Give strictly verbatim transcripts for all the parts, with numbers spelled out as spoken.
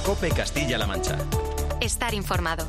COPE Castilla-La Mancha. Estar informado.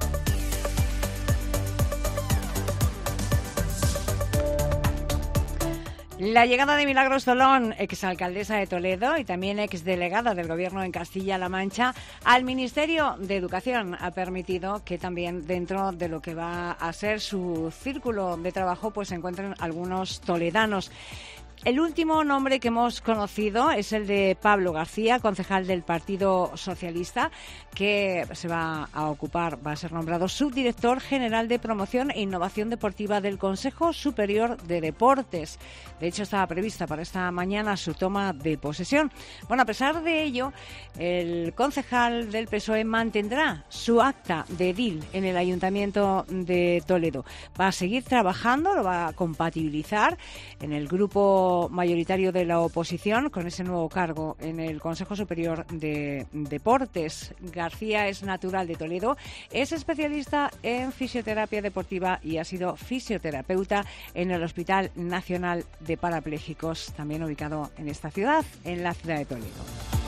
La llegada de Milagros Tolón, exalcaldesa de Toledo y también exdelegada del Gobierno en Castilla-La Mancha, al Ministerio de Educación ha permitido que también dentro de lo que va a ser su círculo de trabajo pues se encuentren algunos toledanos. El último nombre que hemos conocido es el de Pablo García, concejal del Partido Socialista, que se va a ocupar, va a ser nombrado subdirector general de Promoción e Innovación Deportiva del Consejo Superior de Deportes. De hecho, estaba prevista para esta mañana su toma de posesión. Bueno, a pesar de ello, el concejal del P S O E mantendrá su acta de edil en el Ayuntamiento de Toledo. Va a seguir trabajando, lo va a compatibilizar en el grupo mayoritario de la oposición con ese nuevo cargo en el Consejo Superior de Deportes. García es natural de Toledo, es especialista en fisioterapia deportiva y ha sido fisioterapeuta en el Hospital Nacional de Parapléjicos, también ubicado en esta ciudad, en la ciudad de Toledo.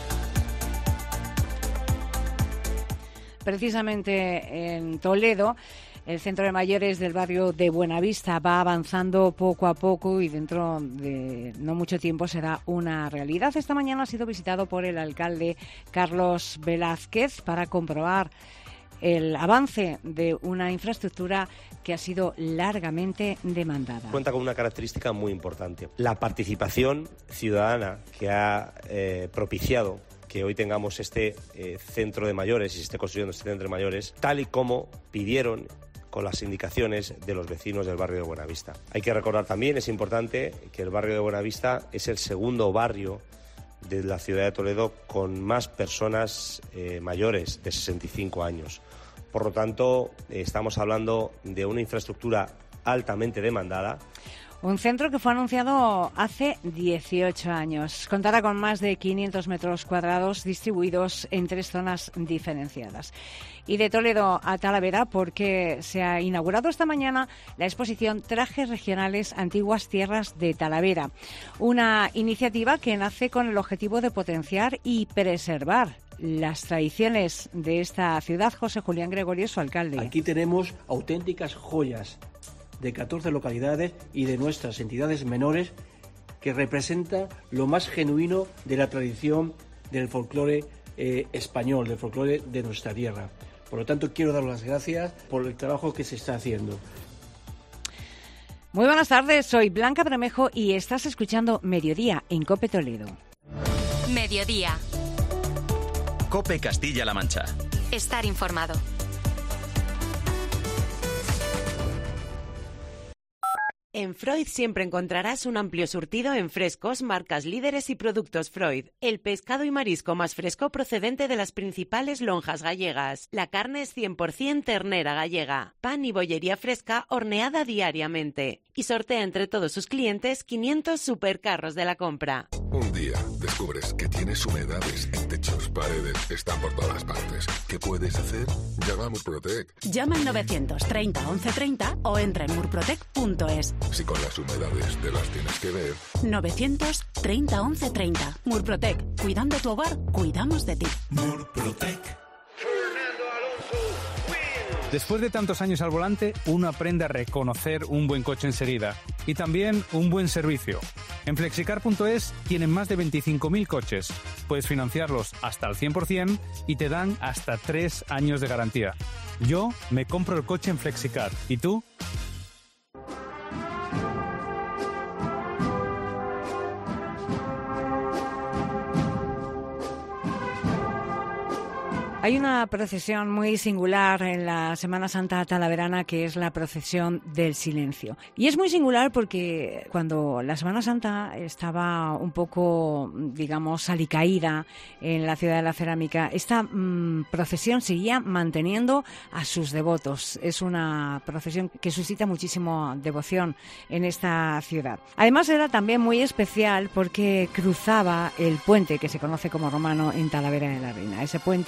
Precisamente en Toledo, el centro de mayores del barrio de Buenavista va avanzando poco a poco y dentro de no mucho tiempo será una realidad. Esta mañana ha sido visitado por el alcalde Carlos Velázquez para comprobar el avance de una infraestructura que ha sido largamente demandada. Cuenta con una característica muy importante: la participación ciudadana que ha eh, propiciado que hoy tengamos este eh, centro de mayores y se esté construyendo este centro de mayores, tal y como pidieron con las indicaciones de los vecinos del barrio de Buenavista. Hay que recordar también, es importante, que el barrio de Buenavista es el segundo barrio de la ciudad de Toledo con más personas eh, mayores de sesenta y cinco años. Por lo tanto, eh, estamos hablando de una infraestructura altamente demandada. Un centro que fue anunciado hace dieciocho años. Contará con más de quinientos metros cuadrados distribuidos en tres zonas diferenciadas. Y de Toledo a Talavera, porque se ha inaugurado esta mañana la exposición Trajes Regionales Antiguas Tierras de Talavera. Una iniciativa que nace con el objetivo de potenciar y preservar las tradiciones de esta ciudad. José Julián Gregorio, su alcalde. Aquí tenemos auténticas joyas de catorce localidades y de nuestras entidades menores que representan lo más genuino de la tradición del folclore eh, español, del folclore de nuestra tierra. Por lo tanto, quiero dar las gracias por el trabajo que se está haciendo. Muy buenas tardes, soy Blanca Bermejo y estás escuchando Mediodía en COPE Toledo. Mediodía. COPE Castilla-La Mancha. Estar informado. En Freud siempre encontrarás un amplio surtido en frescos, marcas líderes y productos Freud. El pescado y marisco más fresco procedente de las principales lonjas gallegas. La carne es cien por ciento ternera gallega. Pan y bollería fresca horneada diariamente. Y sortea entre todos sus clientes quinientos supercarros de la compra. Un día descubres que tienes humedades en techos, paredes, están por todas partes. ¿Qué puedes hacer? Llama a Murprotec. Llama al novecientos treinta once treinta o entra en murprotec punto es. Si con las humedades te las tienes que ver. novecientos treinta once treinta. Murprotec. Cuidando tu hogar, cuidamos de ti. Murprotec. Después de tantos años al volante, uno aprende a reconocer un buen coche enseguida y también un buen servicio. En flexicar punto es tienen más de veinticinco mil coches. Puedes financiarlos hasta al cien por ciento y te dan hasta tres años de garantía. Yo me compro el coche en Flexicar. ¿Y tú? Hay una procesión muy singular en la Semana Santa talaverana, que es la procesión del silencio. Y es muy singular porque cuando la Semana Santa estaba un poco, digamos, alicaída en la ciudad de la cerámica, esta mmm, procesión seguía manteniendo a sus devotos. Es una procesión que suscita muchísima devoción en esta ciudad. Además era también muy especial porque cruzaba el puente que se conoce como Romano en Talavera de la Reina. Ese puente cayó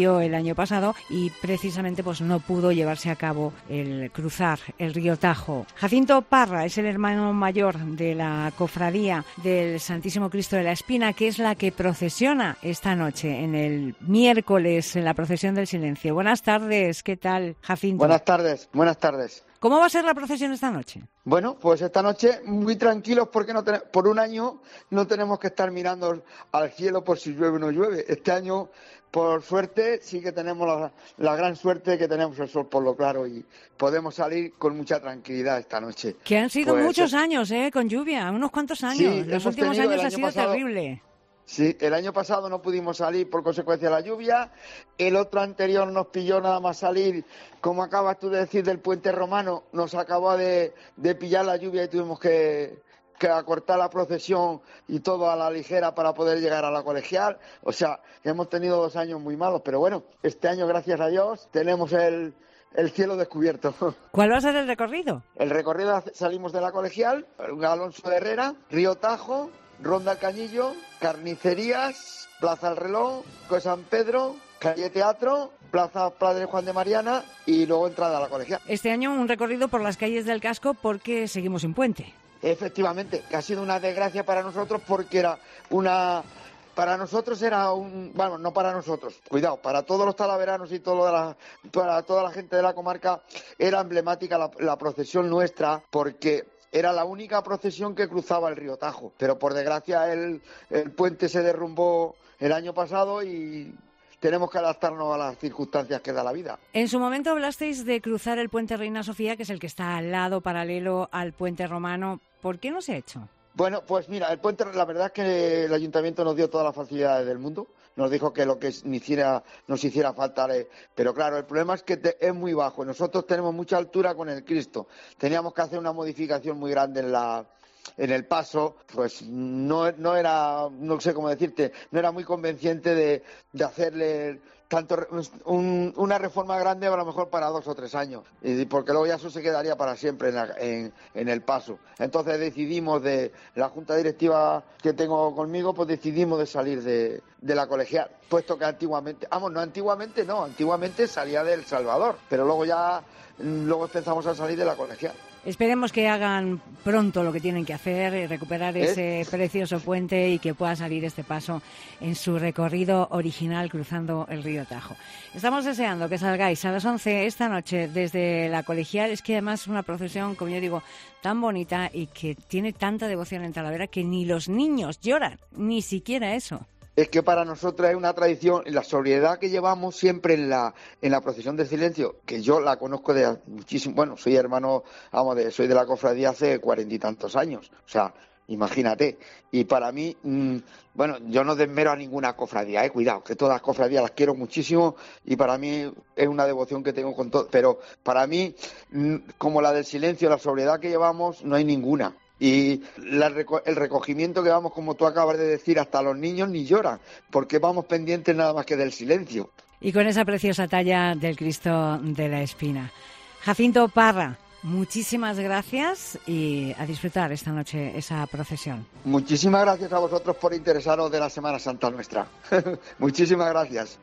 sucedió el año pasado y precisamente pues no pudo llevarse a cabo el cruzar el río Tajo. Jacinto Parra es el hermano mayor de la cofradía del Santísimo Cristo de la Espina, que es la que procesiona esta noche, en el miércoles, en la procesión del silencio. Buenas tardes, ¿qué tal, Jacinto? Buenas tardes, buenas tardes. ¿Cómo va a ser la procesión esta noche? Bueno, pues esta noche muy tranquilos porque no ten- por un año no tenemos que estar mirando al cielo por si llueve o no llueve. Este año, por suerte, sí que tenemos la, la gran suerte de que tenemos el sol por lo claro y podemos salir con mucha tranquilidad esta noche. Que han sido Pues, muchos eh, años, ¿eh? Con lluvia, unos cuantos años. Sí, Los hemos últimos tenido años el ha año sido pasado- terrible. Sí, el año pasado no pudimos salir por consecuencia de la lluvia, el otro anterior nos pilló nada más salir, como acabas tú de decir, del puente romano, nos acabó de, de pillar la lluvia y tuvimos que, que acortar la procesión y todo a la ligera para poder llegar a la colegial. O sea, hemos tenido dos años muy malos, pero bueno, este año, gracias a Dios, tenemos el, el cielo descubierto. ¿Cuál va a ser el recorrido? El recorrido, salimos de la colegial, Alonso de Herrera, Río Tajo, Ronda El Cañillo, Carnicerías, Plaza El Reloj, Colegio San Pedro, Calle Teatro, Plaza Padre Juan de Mariana y luego entrada a la colegial. Este año un recorrido por las calles del casco porque seguimos sin puente. Efectivamente, que ha sido una desgracia para nosotros porque era una... Para nosotros era un... Bueno, no para nosotros, cuidado, para todos los talaveranos y todo la, para toda la gente de la comarca era emblemática la, la procesión nuestra porque... Era la única procesión que cruzaba el río Tajo, pero por desgracia el, el puente se derrumbó el año pasado y tenemos que adaptarnos a las circunstancias que da la vida. En su momento hablasteis de cruzar el puente Reina Sofía, que es el que está al lado, paralelo al puente romano. ¿Por qué no se ha hecho? Bueno, pues mira, el puente, la verdad es que el ayuntamiento nos dio todas las facilidades del mundo, nos dijo que lo que ni hiciera, nos hiciera falta, pero claro, el problema es que te, es muy bajo, nosotros tenemos mucha altura con el Cristo, teníamos que hacer una modificación muy grande en la en el paso, pues no, no era, no sé cómo decirte, no era muy convenciente de, de hacerle tanto un, una reforma grande a lo mejor para dos o tres años, y porque luego ya eso se quedaría para siempre en, la, en, en el paso. Entonces decidimos de la junta directiva que tengo conmigo, pues decidimos de salir de, de la colegial, puesto que antiguamente, vamos, no antiguamente no, antiguamente salía del Salvador, pero luego ya luego empezamos a salir de la colegial. Esperemos que hagan pronto lo que tienen que hacer, y recuperar ese ¿Eh? precioso puente y que pueda salir este paso en su recorrido original cruzando el río Tajo. Estamos deseando que salgáis a las once esta noche desde la colegial. Es que además es una procesión, como yo digo, tan bonita y que tiene tanta devoción en Talavera que ni los niños lloran, ni siquiera eso. Es que para nosotros es una tradición, la sobriedad que llevamos siempre en la en la procesión del silencio, que yo la conozco de muchísimo, bueno, soy hermano, vamos, de, soy de la cofradía hace cuarenta y tantos años, o sea, imagínate, y para mí, mmm, bueno, yo no desmero a ninguna cofradía, eh, cuidado, que todas las cofradías las quiero muchísimo y para mí es una devoción que tengo con todo, pero para mí, mmm, como la del silencio, la sobriedad que llevamos, no hay ninguna. Y la, el recogimiento que vamos, como tú acabas de decir, hasta los niños ni lloran, porque vamos pendientes nada más que del silencio. Y con esa preciosa talla del Cristo de la Espina. Jacinto Parra, muchísimas gracias y a disfrutar esta noche esa procesión. Muchísimas gracias a vosotros por interesaros de la Semana Santa nuestra. Muchísimas gracias.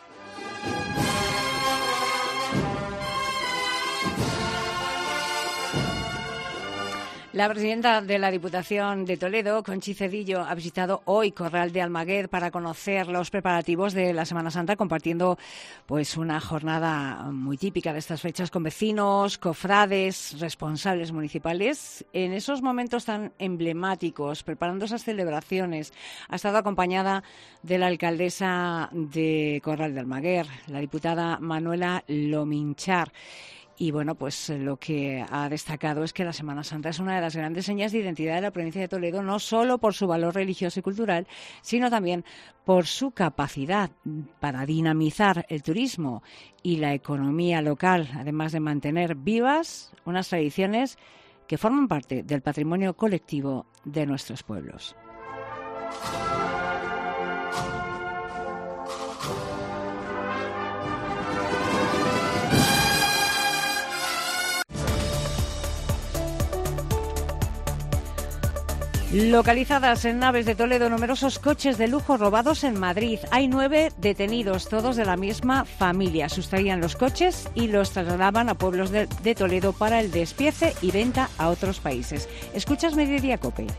La presidenta de la Diputación de Toledo, Conchi Cedillo, ha visitado hoy Corral de Almaguer para conocer los preparativos de la Semana Santa, compartiendo pues una jornada muy típica de estas fechas con vecinos, cofrades, responsables municipales. En esos momentos tan emblemáticos, preparando esas celebraciones, ha estado acompañada de la alcaldesa de Corral de Almaguer, la diputada Manuela Lominchar. Y bueno, pues lo que ha destacado es que la Semana Santa es una de las grandes señas de identidad de la provincia de Toledo, no solo por su valor religioso y cultural, sino también por su capacidad para dinamizar el turismo y la economía local, además de mantener vivas unas tradiciones que forman parte del patrimonio colectivo de nuestros pueblos. Localizadas en Naves de Toledo numerosos coches de lujo robados en Madrid. Hay nueve detenidos, todos de la misma familia. Sustraían los coches y los trasladaban a pueblos de, de Toledo para el despiece y venta a otros países. Escuchas Mediodía COPE.